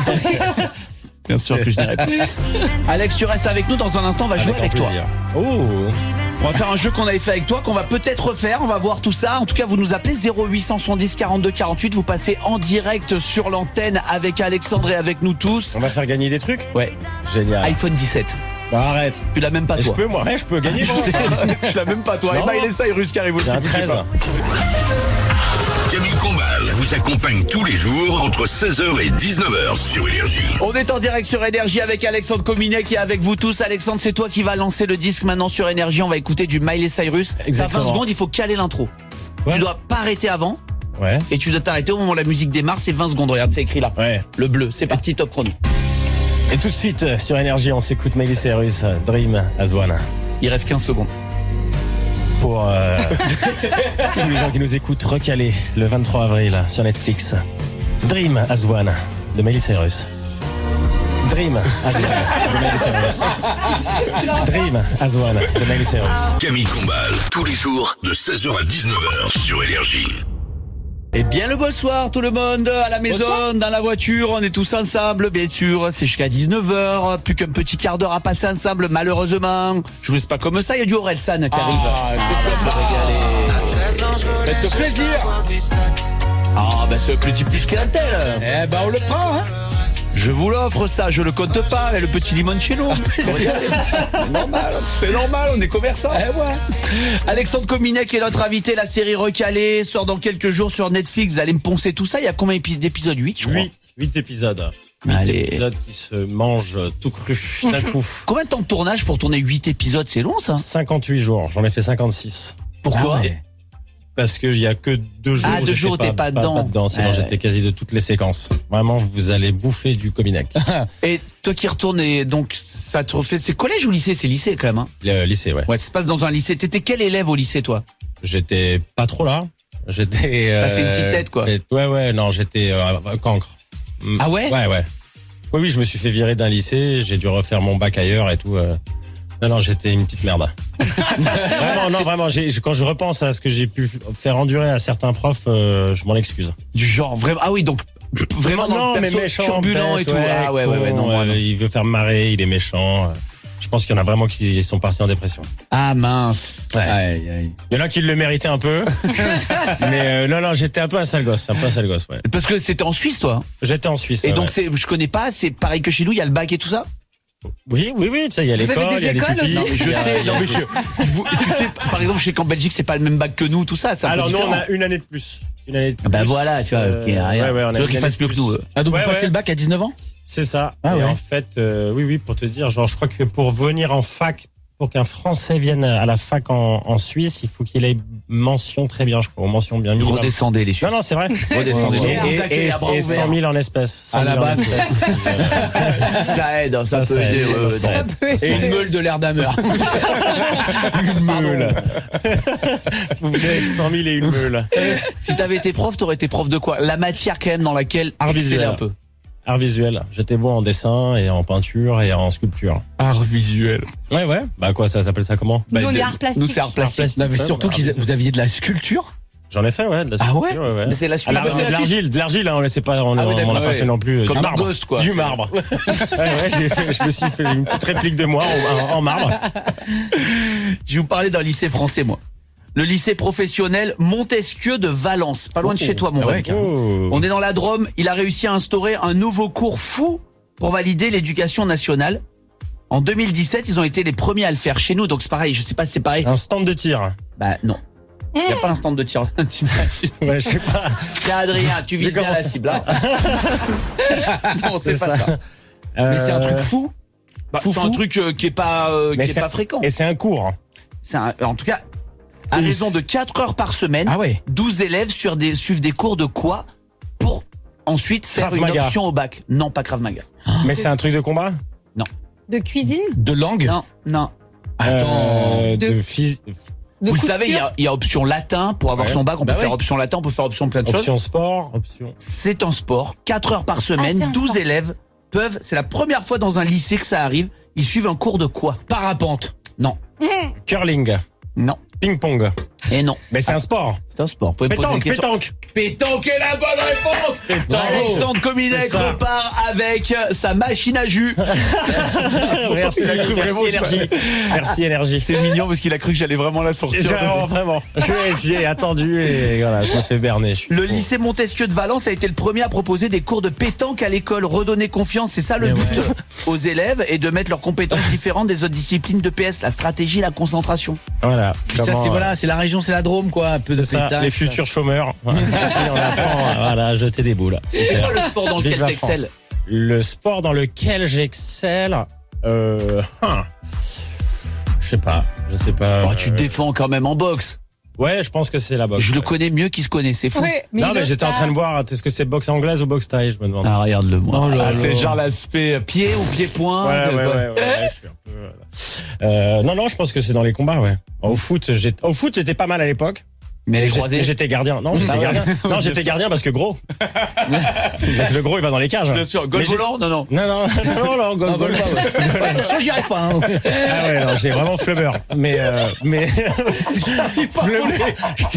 Bien sûr que je dirais pas. Alex, tu restes avec nous dans un instant. On va jouer Avec avec grand toi. plaisir. Oh. On va faire un jeu qu'on avait fait avec toi, qu'on va peut-être refaire. On va voir tout ça. En tout cas, vous nous appelez zéro huit cent soixante-dix quarante-deux quarante-huit. Vous passez en direct sur l'antenne avec Alexandre et avec nous tous. On va faire gagner des trucs. Ouais. Génial. iPhone dix-sept. Bah, arrête. Tu l'as même pas Et je toi. peux moi, ouais, je peux gagner. Je moi. sais, je l'ai même pas toi. Non. Et Miley Cyrus qui arrive aussi. J'ai un bougez treize. pas. Camille Combal vous accompagne tous les jours entre seize heures et dix-neuf heures sur Énergie. On est en direct sur Énergie avec Alexandre Cominet qui est avec vous tous. Alexandre, c'est toi qui vas lancer le disque maintenant sur Énergie. On va écouter du Miley Cyrus. T'as Exactement. vingt secondes, il faut caler l'intro. Ouais. Tu dois pas arrêter avant Ouais. et tu dois t'arrêter au moment où la musique démarre. C'est vingt secondes. Regarde, c'est écrit là. Ouais. Le bleu. C'est parti, top chrono. Et tout de suite euh, sur Énergie, on s'écoute Miley Cyrus, euh, Dream as One. Il reste quinze secondes. Pour euh, tous les gens qui nous écoutent, recalé le vingt-trois avril sur Netflix. Dream as One de Miley Cyrus. Dream as One de Miley Cyrus. Dream as One de Miley Cyrus. Camille Combal, tous les jours de seize heures à dix-neuf heures sur Énergie. Eh bien le bonsoir tout le monde, à la maison, Bonsoir. dans la voiture, on est tous ensemble, bien sûr, c'est jusqu'à dix-neuf heures, plus qu'un petit quart d'heure à passer ensemble, malheureusement. Je vous laisse pas comme ça, il y a du Orelsan qui arrive. Ah, c'est comme ça. Faites plaisir. Ah bah c'est le petit plus qu'un tel. Eh ben on le prend hein. Je vous l'offre ça, je le compte pas, le petit limoncello. C'est normal, c'est normal, on est commerçants. Eh ouais. Alexandre Kominek est notre invité, la série Recalée sort dans quelques jours sur Netflix, vous allez me poncer tout ça, il y a combien d'épisodes? huit je crois. huit, huit épisodes. huit Allez. épisodes qui se mangent tout cru d'un coup. Combien de temps de tournage pour tourner huit épisodes? C'est long ça? cinquante-huit jours, j'en ai fait cinquante-six. Pourquoi? Ah ouais. Parce qu'il y a que deux jours Ah, où deux j'étais jours où t'es pas dedans. dedans. Sinon, Ouais. j'étais quasi de toutes les séquences. Vraiment, vous allez bouffer du Cominac. Et toi qui retournes, et donc ça te refait. C'est collège ou lycée? C'est lycée quand même. Hein. Le lycée, ouais. Ouais, ça se passe dans un lycée. T'étais quel élève au lycée, toi? J'étais pas trop là. J'étais. T'as fait une petite tête, quoi. Ouais, ouais, non, j'étais euh, cancre. Mm. Ah ouais? Ouais, ouais. Oui, oui, je me suis fait virer d'un lycée. J'ai dû refaire mon bac ailleurs et tout. euh. Non, non, j'étais une petite merde. Vraiment, non, vraiment. J'ai, quand je repense à ce que j'ai pu faire endurer à certains profs, euh, je m'en excuse. Du genre vraiment. Ah oui, donc vraiment dans non, le mais perso méchant, turbulent bête, et tout. Ah ouais, ouais, ouais, con, non. moi, euh, non. Il veut faire marrer, il est méchant. Je pense qu'il y en a vraiment qui sont partis en dépression. Ah mince. Ouais. Aïe, aïe. Il y en a qui le méritaient un peu. mais euh, non, non, j'étais un peu un sale gosse, un peu un sale gosse, ouais. Parce que c'était en Suisse, toi. J'étais en Suisse. Et ouais, donc ouais. c'est, je connais pas. C'est pareil que chez nous. Il y a le bac et tout ça. Oui, oui, oui, tu sais, il y a Vous l'école, avez des il y a les écoles pupilles. aussi Je il y a- sais. il y a- Non mais je. vous- tu sais, par exemple, je sais qu'en Belgique c'est pas le même bac que nous, tout ça. C'est un Alors peu nous, on différent. a une année de plus. Une année de Ah bah plus, voilà, tu vois, euh, ok, rien. ouais, ouais, on a Tu veux une qu'ils année fassent de mieux que plus. nous, eux. Ah, donc Ouais, vous passez ouais. le bac à dix-neuf ans? C'est ça. Ah et ouais. en fait, euh, oui, oui, pour te dire, genre, je crois que pour venir en fac, pour qu'un Français vienne à la fac en, en Suisse, il faut qu'il ait mention très bien, je crois, ou mention bien minimum. Redescendez les Suisses. Non, non, c'est vrai. Redescendez. Et, Vous et, accueillez et, à bras et ouverts. cent mille en espèces. À la cent mille en base. espèces. Ça aide, hein, ça, Ça, peut ça aider. aide, ouais, ça, ouais, ça non. aide. peut Et une meule de l'air d'Hammer. Une meule. Vous venez avec cent mille et une meule. Si t'avais été prof, t'aurais été prof de quoi? La matière quand même dans laquelle Art exceller visuel. un peu. Art visuel. J'étais bon en dessin et en peinture et en sculpture. Art visuel. Ouais, ouais. Bah quoi, ça s'appelle ça comment? Nous, on est de- art plastique. Nous c'est art plastique. Non, mais Ouais, surtout bah, que vous aviez de la sculpture. J'en ai fait, ouais. De la Ah ouais sculpture, ouais, ouais. Mais c'est la Ah, Suisse. la- C'est la de l'argile, de l'argile, hein, on laissait pas, on, Ah oui, on d'accord, n'a pas ouais. fait non plus euh, Comme du marbre. Argos, quoi. Du C'est- marbre. ouais, ouais, j'ai fait, je me suis fait une petite réplique de moi en, en- en marbre. Je vais vous parler d'un lycée français, moi. Le lycée professionnel Montesquieu de Valence, pas loin de chez toi, mon Ah ouais, rêve. carrément. Oh. On est dans la Drôme. Il a réussi à instaurer un nouveau cours fou pour valider l'éducation nationale. En deux mille dix-sept, ils ont été les premiers à le faire chez nous. Donc c'est pareil. Je sais pas si c'est pareil. Un stand de tir. Bah non. Il n'y a pas un stand de tir. T'imagines. Ouais, je sais pas. Tiens Adrien, tu vises Mais bien comment la ça cible. Hein. Non, c'est pas ça. Mais c'est un Euh, truc fou. Bah, Fou, c'est un fou. truc euh, qui est pas euh, qui Mais est c'est- pas fréquent. Et c'est un cours. C'est un- en tout cas à Oui, raison c'est- de quatre heures par semaine. Ah ouais. douze élèves sur des, suivent des cours de quoi pour ensuite faire Krav une Maga. option au bac. Non, pas Krav Maga. Mais c'est un truc de combat. De cuisine, De langue. Non, non. Attends. Euh, de De- phys- de Vous le couture. savez, il y a, il y a option latin pour avoir Ouais. son bac. On Bah peut faire ouais. option latin, on peut faire option plein de choses. option sport, option. C'est un sport. quatre heures par semaine, c'est un douze sport. élèves peuvent. C'est la première fois dans un lycée que ça arrive. Ils suivent un cours de quoi? Parapente. Non, Curling. non, Ping-pong. et non. Mais c'est un sport. C'est un sport. Vous pouvez me poser Pétanque, une question. pétanque. Pétanque est la bonne réponse. Alexandre Kominek C'est ça. repart avec sa machine à jus. Merci, Il a cru merci vraiment- énergie. Merci énergie. C'est mignon parce qu'il a cru que j'allais vraiment la sortir. Genre, vraiment. Je- J'y ai attendu et voilà, je me fais berner. Je suis Le con. lycée Montesquieu de Valence a été le premier à proposer des cours de pétanque à l'école. Redonner confiance, c'est ça le Mais but ouais. aux élèves et de mettre leurs compétences différentes des autres disciplines de P S, la stratégie, la concentration. Voilà. Ça, Comment, c'est euh, voilà, c'est la région, c'est la Drôme, quoi. Un peu de c'est ça, pétanque, les ça. futurs chômeurs. Voilà. On apprend voilà, à jeter des boules. C'est quoi le sport dans Vive lequel la t'excelles? France. Le sport dans lequel j'excelle, euh, hein. je sais pas, je sais pas. Oh, tu te euh, défends quand même en boxe. Ouais, je pense que c'est la boxe. Je le ouais. connais mieux qu'il se connaît, c'est fou. Ouais, mais Non, il mais ose j'étais en pas. train de voir, est-ce que c'est boxe anglaise ou boxe thaï, je me demande. Ah, regarde-le moi. Oh là Ah, c'est là. genre l'aspect pied ou pied-point. Ouais, ouais, euh, ouais, quoi. ouais, ouais, je suis un peu, voilà. Euh, non, non, je pense que c'est dans les combats, ouais. Au foot, j'ai, au foot, j'étais pas mal à l'époque. Mais les J'ai- croisés. J'étais gardien. Non, j'étais Ah ouais. gardien. Non, Bien j'étais sûr. gardien parce que gros. Donc le gros, il va dans les cages. Bien sûr. Goal Mais j'ai- volant? Non, non. Non, non, non, non, non, goal Non, volant. vole pas, ouais. Ouais, attention, j'y arrive pas. Hein. Ah ouais, non, j'ai vraiment flubber. Mais, euh, mais, flubber.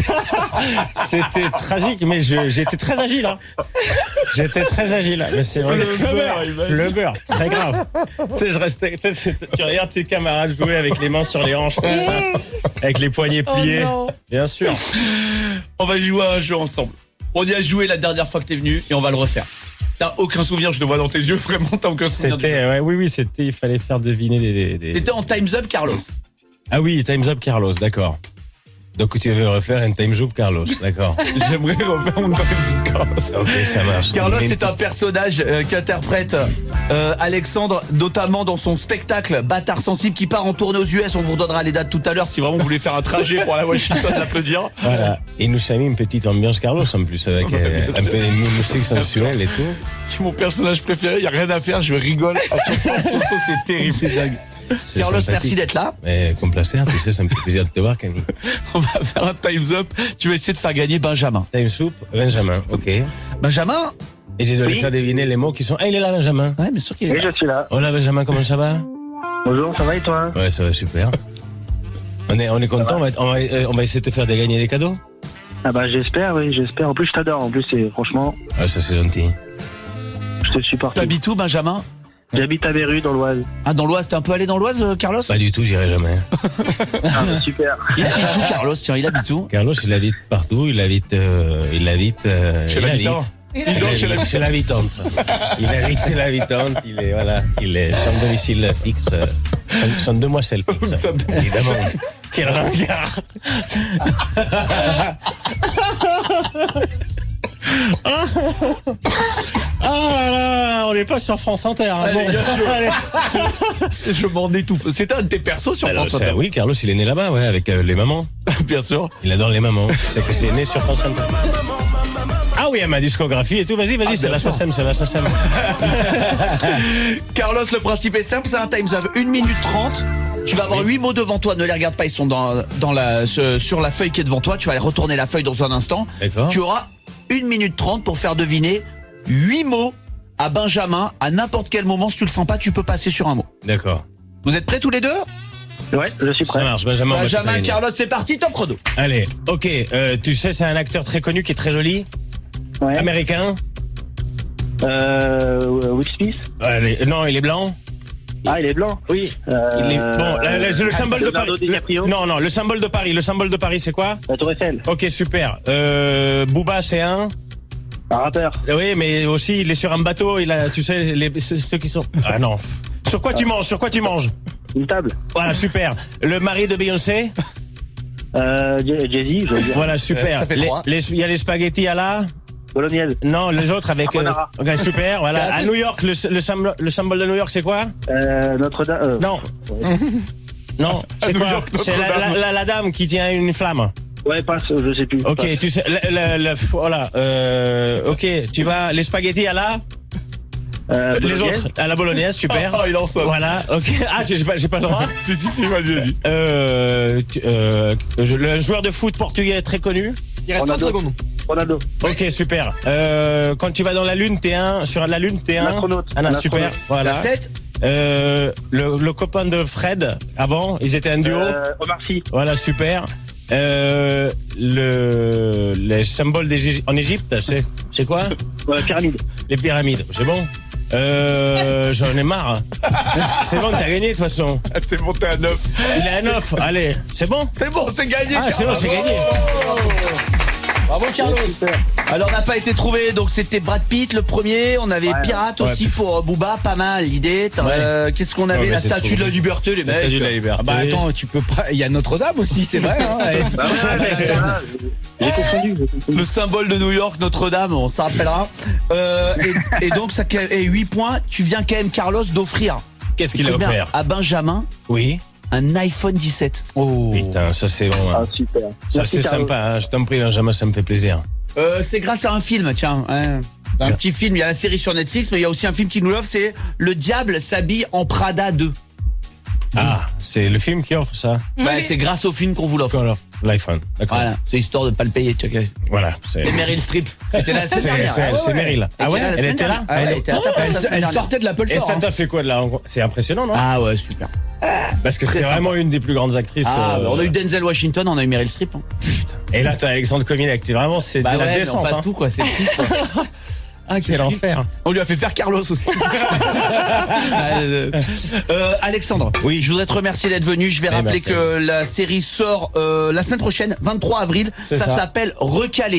C'était tragique, mais je, j'étais très agile, hein. J'étais très agile. Mais c'est vrai. Flubber, flubber, très grave. Tu sais, je restais, tu sais, c'est- tu regardes tes camarades jouer avec les mains sur les hanches, comme ça, avec les poignets Oh pliés. non. Bien sûr. On va jouer à un jeu ensemble. On y a joué la dernière fois que t'es venu et on va le refaire. T'as aucun souvenir, je te vois dans tes yeux, vraiment, t'as aucun souvenir. C'était, ouais, oui, oui, c'était, il fallait faire deviner des, des, des... T'étais en Time's Up, Carlos. Ah oui, Time's Up Carlos, d'accord. Donc tu veux refaire un Time's Up Carlos, d'accord. J'aimerais refaire un Time's Up Carlos. Ok, ça marche. Carlos, Mais- c'est un personnage euh, qu'interprète euh, Alexandre, notamment dans son spectacle Bâtard sensible qui part en tournée aux U S. On vous redonnera les dates tout à l'heure si vraiment vous voulez faire un trajet pour aller à Washington l'applaudir. Voilà. Et nous a mis une petite ambiance Carlos en plus avec euh, un peu de musique sensuelle et tout. C'est mon personnage préféré, y a rien à faire, je rigole. C'est terrible, c'est dingue. C'est Carlos, sympathique. merci d'être là. Mais complacer, tu sais, ça me fait plaisir de te voir, Camille. On va faire un Time's Up. Tu vas essayer de faire gagner Benjamin. Time's Up, Benjamin, ok. Et Benjamin je dois lui faire deviner les mots qui sont. Ah, il est là, Benjamin. Ouais, bien sûr qu'il est Oui, là. je suis là. Hola, Benjamin, comment ça va? Bonjour, ça va et toi? Ouais, ça va super. On est, on est content, on va, on, va, euh, on va essayer de te faire de gagner des cadeaux. Ah bah j'espère, oui, j'espère. En plus, je t'adore. En plus, c'est franchement, Ah, ça c'est gentil. je te supporte. T'habites où, Benjamin? J'habite à Berru, dans l'Oise. Ah, dans l'Oise, t'es un peu allé dans l'Oise, euh, Carlos? Pas du tout, j'irai jamais. Ah bah super. Il habite où, Carlos? Tiens, il habite où? Carlos, il habite partout, il habite, euh, il habite, euh, Chez il l'habitant. habite. Il Il dort chez habite l'habitant. chez l'habitante. Il habite chez l'habitante, il est, voilà, il est son domicile fixe, euh, son, son demoiselle fixe. Son demoiselle. Évidemment. Quel regard! Ah là là, on n'est pas sur France Inter. Hein. Allez, Bon. bien sûr. Allez. Je m'en étouffe. C'était un de tes persos sur Alors, France c'est- Inter. oui, Carlos, il est né là-bas, ouais, avec euh, les mamans. Bien sûr. Il adore les mamans. C'est que c'est né sur France Inter. Ah oui, ma discographie et tout. Vas-y, vas-y, Ah, c'est bien la sûr. S A C E M, c'est la S A C E M. Carlos, le principe est simple, c'est un Time's Up. une minute trente. Tu vas avoir huit mots devant toi, ne les regarde pas, ils sont dans, dans la, ce- sur la feuille qui est devant toi. Tu vas aller retourner la feuille dans un instant. D'accord. Tu auras une minute trente pour faire deviner huit mots à Benjamin à n'importe quel moment. Si tu le sens pas, tu peux passer sur un mot. D'accord. Vous êtes prêts tous les deux? Ouais, je suis Ça prêt. marche, Benjamin. on va te faire Benjamin, gagner. Carlos, c'est parti, top chrono. Allez, ok. Euh, tu sais, c'est un acteur très connu qui est très joli. Ouais. Américain. Euh, Will Smith. Allez, non, il est blanc. Ah, il est blanc. Oui. Euh, Il est bon. la- la- le symbole de Leonardo Paris. DiCaprio. Le- non, non, le symbole de Paris. Le symbole de Paris, c'est quoi? La Tour Eiffel. Ok, super. Euh, Booba, c'est un. Un rappeur. Oui, mais aussi, il est sur un bateau. Il a, tu sais, les, ceux qui sont. Ah non. Sur quoi tu manges? Sur quoi tu manges? Une table. Voilà, super. Le mari de Beyoncé. Euh, Jay- Jay-Z, je veux dire. Voilà, super. ça fait Les- trois. les- Il y a les spaghettis à la. Bolognaise. Non, les autres avec. euh, Carbonara. ok, super. Voilà. À New York, le, le, symbole, le symbole de New York, c'est quoi? Euh, Notre-Dame. Euh, Non. Non, c'est New quoi? York, C'est la, Notre-Dame. la, la, la dame qui tient une flamme. Ouais, passe, je sais plus. Ok, Passe. tu sais, le, le, le- voilà, euh, ok, tu vas, les spaghettis à la, Euh, les bolognaise. autres, à la bolognaise, super. Oh, il en sort. Voilà, ok. Ah, j'ai pas, j'ai pas le droit. Si, si, si, vas-y, vas-y. Euh, tu- euh, je- le joueur de foot portugais très connu. Il reste Ronaldo. trente secondes. Ronaldo. Ok, super. Euh, quand tu vas dans la lune, t'es un, sur la lune, t'es un. L'astronaute. Ah, non, super. L'astronaute. Voilà. La sept. Euh, le, le copain de Fred, avant, ils étaient un duo. Euh, Omar Sy. Voilà, super. Euh, le, les symboles des, en Égypte, c'est, c'est quoi? Ouais, pyramide. Les pyramides, c'est bon? Euh, j'en ai marre. C'est bon, t'as gagné de toute façon. C'est monté à neuf. Il est à neuf. Allez, c'est bon? C'est bon, c'est gagné. Ah, c'est bon, c'est gagné. Bravo, Carlos. Super. Alors, on n'a pas été trouvé, donc c'était Brad Pitt le premier. On avait Ouais. Pirate Ouais. aussi pour euh, Booba, pas mal l'idée. T'as, Ouais. euh, Qu'est-ce qu'on avait? Ouais, mais La c'est statue trop de la bien. liberté, les mecs. La statue de la liberté. Ah bah attends, tu peux pas. Il y a Notre-Dame aussi, c'est vrai. Hein, ouais. Bah ouais, ouais, ouais, voilà, j'ai- J'ai confondu, j'ai confondu. Le symbole de New York, Notre-Dame, on s'en rappellera. Euh, et, et donc, ça et huit points. Tu viens quand même, Carlos, d'offrir. Qu'est-ce qu'il a Écoute bien, offert? à Benjamin Oui. un iPhone dix-sept. Oh. Putain, ça c'est bon. Ah, hein. super. Ça Merci, c'est Carlo. sympa, hein. Je t'en prie, Benjamin, ça me fait plaisir. Euh, c'est grâce à un film, tiens. Hein. Un Bien. petit film, il y a la série sur Netflix, mais il y a aussi un film qui nous l'offre, c'est Le Diable s'habille en Prada deux. Ah, c'est le film qui offre ça. Bah, Oui. c'est grâce au film qu'on vous l'offre. Qu'on offre l'iPhone. D'accord. Voilà, c'est histoire de pas le payer. Tu vois. Voilà. C'est, Et Meryl Streep. Elle était là la semaine c'est, dernière. c'est, Ah ouais, c'est ouais. Meryl. Ah ouais, la elle semaine était là? dernière. Ah ouais, elle était à ta place Elle, la semaine elle dernière. sortait de l'Apple Et Store. ça hein. t'a fait quoi de là? C'est impressionnant, non? Ah ouais, super. Parce que très c'est sympa. vraiment une des plus grandes actrices. Ah, euh, bah, on a eu Denzel Washington, on a eu Meryl Streep. Hein. Et là, t'as Alexandre Cominec. T'es vraiment, c'est Bah de la ouais, mais on descente, passe hein. tout, quoi. C'est fou, quoi. Ah, quel enfer. On lui a fait faire Carlos aussi. euh, euh, Alexandre, Oui. je voudrais te remercier d'être venu. Je vais Eh, rappeler merci. que la série sort euh, la semaine prochaine, vingt-trois avril. C'est Ça ça. s'appelle Recalé.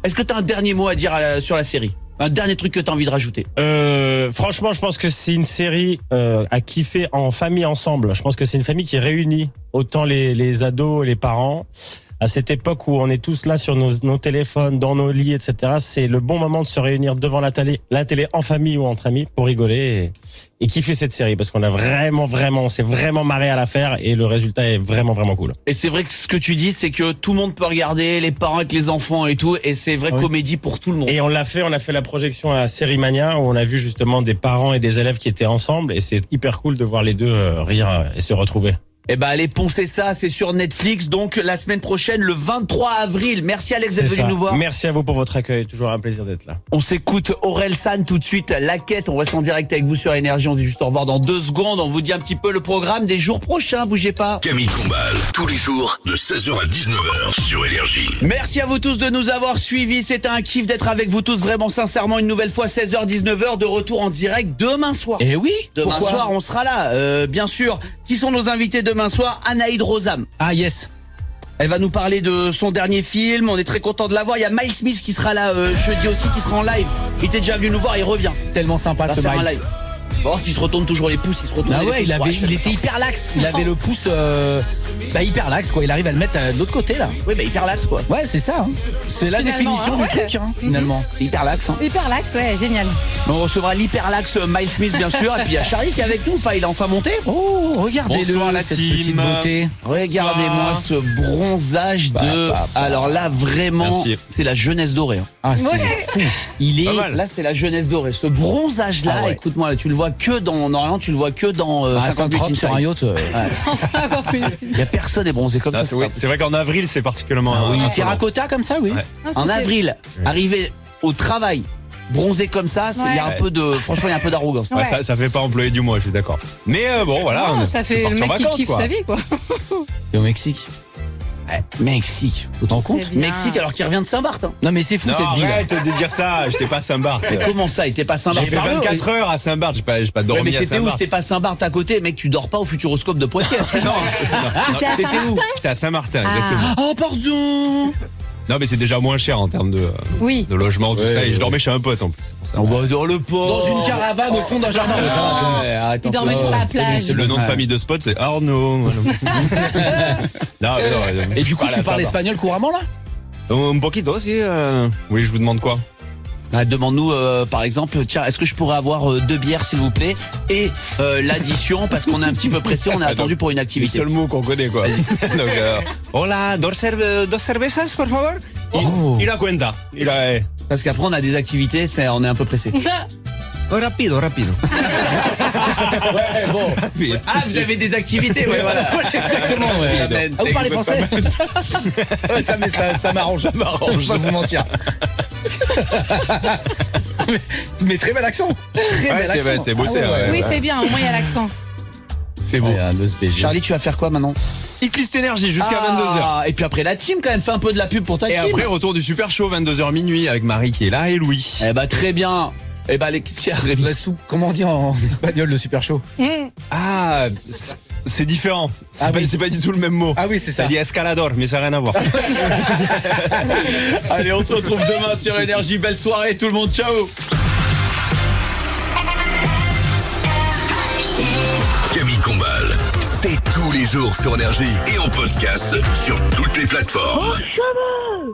Est-ce que t'as un dernier mot à dire à la- sur la série? Un dernier truc que t'as envie de rajouter? Euh, franchement, je pense que c'est une série euh, à kiffer en famille ensemble. Je pense que c'est une famille qui réunit autant les, les ados et les parents. À cette époque où on est tous là sur nos, nos téléphones, dans nos lits, et cetera, c'est le bon moment de se réunir devant la télé, la télé en famille ou entre amis pour rigoler et, et kiffer cette série parce qu'on a vraiment, vraiment, on s'est vraiment marré à la faire et le résultat est vraiment, vraiment cool. Et c'est vrai que ce que tu dis, c'est que tout le monde peut regarder, les parents avec les enfants et tout, et c'est vrai Oui. comédie pour tout le monde. Et on l'a fait, on a fait la projection à Série Mania où on a vu justement des parents et des élèves qui étaient ensemble et c'est hyper cool de voir les deux euh, rire et se retrouver. Eh ben allez poncer ça, c'est sur Netflix, donc la semaine prochaine, le vingt-trois avril. Merci Alex d'être C'est venu ça. nous voir. Merci à vous pour votre accueil, toujours un plaisir d'être là. On s'écoute Aurel San tout de suite, La Quête, on reste en direct avec vous sur Énergie, on se dit juste au revoir dans deux secondes, on vous dit un petit peu le programme des jours prochains, bougez pas. Camille Combal, tous les jours, de seize heures à dix-neuf heures sur Énergie. Merci à vous tous de nous avoir suivis, c'était un kiff d'être avec vous tous, vraiment sincèrement une nouvelle fois, seize heures dix-neuf heures, de retour en direct demain soir. Eh oui. Demain Pourquoi soir, on sera là, euh, bien sûr. Qui sont nos invités demain soir? Anaïd Rosam. Ah yes. Elle va nous parler de son dernier film. On est très content de la voir. Il y a Miles Smith qui sera là euh, jeudi aussi, qui sera en live. Il était déjà venu nous voir, il revient. Tellement sympa Il va ce faire un Miles. live. Bon, s'il se retourne toujours les pouces, il se retourne Ah les ouais, pouces. il avait, Ouais, il était hyper lax. Il avait le pouce, euh, bah hyper lax quoi. Il arrive à le mettre euh, de l'autre côté là. Oui, mais hyper lax quoi. Ouais, c'est ça. Hein. C'est la Finalement, définition hein, du ouais. truc, hein, finalement. Hyper lax. Hein. Hyper lax, ouais, génial. On recevra l'hyper lax Miles Smith bien sûr. Et puis il y a Charlie qui est avec nous. Enfin, il est enfin monté. Oh, regardez-le, Bonsoir, la cette team. petite beauté. Regardez-moi ce bronzage Bah, de. bah, bah. Alors là, vraiment, Merci. c'est la jeunesse dorée. hein. Ah, c'est Ouais. fou. Il est. Pas mal. Là, c'est la jeunesse dorée. Ce bronzage là, Ah ouais. écoute-moi, là, tu le vois que dans Normalement, tu le vois que dans euh, à cinquante-huit Saint-Trope sur un Inside. yacht. euh, cinquante minutes. Il y a personne est bronzé comme Ah, ça. c'est c'est oui, pas c'est vrai qu'en avril, c'est particulièrement. Ah oui, euh, terracotta comme ça, oui. Ouais. Parce En que c'est- avril, arrivé au travail, bronzé comme ça, c'est- il y a un Ouais. peu de, franchement, il y a un peu d'arrogance. Ouais, Ouais. ça, ça fait pas employé du mois, je suis d'accord. Mais euh, bon, voilà. Non, on est- ça c'est fait parti le en mec qui vacances, kiffe quoi. sa vie, quoi. Et au Mexique. Ouais, Mexique. Tu t'en compte? bien. Mexique alors qu'il revient de Saint-Barth. hein. Non, mais c'est fou Non, cette ville. arrête de dire ça, j'étais pas à Saint-Barth. Mais comment ça? Il était pas J'ai Saint-Barth? fait Pardon, vingt-quatre heures à Saint-Barth, j'ai pas, j'ai pas Ouais, dormi mais à t'étais où? Saint-Barth. C'était pas Saint-Barth à côté, mec, tu dors pas au Futuroscope de Poitiers. excuse-moi. T'es à T'étais où? Saint-Martin? J'étais à Saint-Martin, Ah. exactement. Oh, pardon. Non, mais c'est déjà moins cher en termes de, euh, Oui. de logement, tout Ouais, ça. Et ouais. je dormais chez un pote en plus. c'est pour ça. On va dans le port. Dans une caravane au fond d'un jardin. Mais ça va, c'est bon. Ouais, arrête Il un peu. dormait sur la c'est bon, plage. c'est Le nom de Ouais. famille de spot, c'est Arnaud. non, mais non, Et du coup, voilà, tu ça parles va. espagnol couramment là? Un poquito aussi. Euh... Vous voulez que je vous demande quoi? Bah, demande-nous euh, par exemple, tiens, est-ce que je pourrais avoir euh, deux bières s'il vous plaît et euh, l'addition parce qu'on est un petit peu pressé, on a attendu pour une Les activité. seuls mots qu'on connaît, quoi. Donc, euh, hola, dos, cerve- dos cervezas, por favor. Il, Oh. il a cuenta. Il a. eh. Parce qu'après on a des activités, c'est, on est un peu pressé. Oh, rapido, rapido. Ouais, bon. Ah, vous avez des activités, ouais, voilà. Exactement, ouais. Amen. Ah, vous parlez français? Ouais, ça, mais ça, ça m'arrange, ça m'arrange. Je vais pas vous mentir. mais, mais très bel accent. Très Ouais, bel c'est- accent. ouais, c'est bossé, Ah ouais. Oui, c'est bien, au moins il y a l'accent. C'est Ouais, un dos P G. Charlie, tu vas faire quoi maintenant? Hitlist Énergie jusqu'à Ah, vingt-deux heures. Et puis après la team quand même, fais un peu de la pub pour ta Et team. après, retour du Super Show, vingt-deux heures minuit, avec Marie qui est là et Louis. Eh bah très bien. Eh bah les qu'est-ce qu'il y a, Rémi? La soupe, comment on dit en espagnol le super chaud? Mmh. Ah, c'est- c'est différent. C'est Ah pas, oui. c'est pas du tout le même mot. Ah oui, c'est ça. Ça dit escalador, mais ça n'a rien à voir. Allez, on se retrouve demain sur Énergie. Belle soirée tout le monde, ciao. Camille Combal, c'est tous les jours sur Énergie et en podcast sur toutes les plateformes.